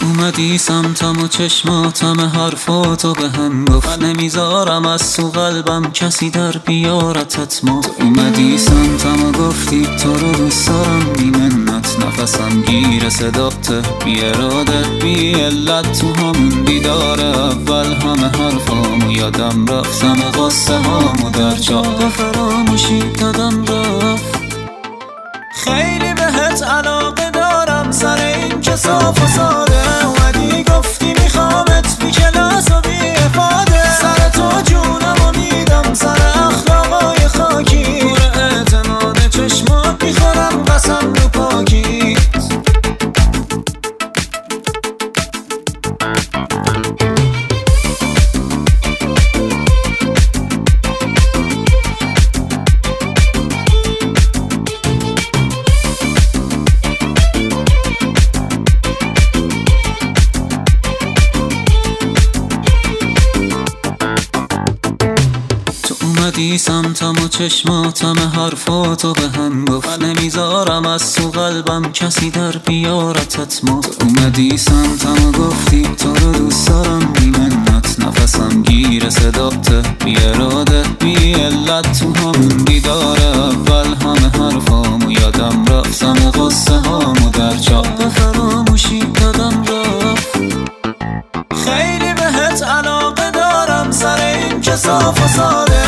اومدی سمتم و چشماتم حرفاتو به هم گفت نمیذارم از تو قلبم کسی در بیارتت ما. تو اومدی سمتم و گفتی تو رو دوست دارم بی منت، نفسم گیر صدات بی اراده بی علت. تو همون دیدار اول همه حرفامو یادم رفتم قصه هامو در چاه فراموشی دادم رفت. خیلی بهت علاقه دارم سر این که صاف و ساده اومدی گفتی میخوامت بی کلاس و بی افاده. سر تو جونم و میدم سر اخلاقای خاکی، پور اعتماد چشمات میخورم قسم رو پاکی. اومدی سمتم و چشماتم حرفاتو به هم گفت نمیذارم از تو قلبم کسی در بیارتت ما. تو اومدی سمتم و گفتی تو رو دوست دارم بی منت، نفسم گیر صدات بی اراده بی علت. تو همون دیدار اول همه حرفامو یادم رفتم قصه هامو در چاه فراموشی دادم رفت. خیلی بهت علاقه دارم سر این که صاف و ساده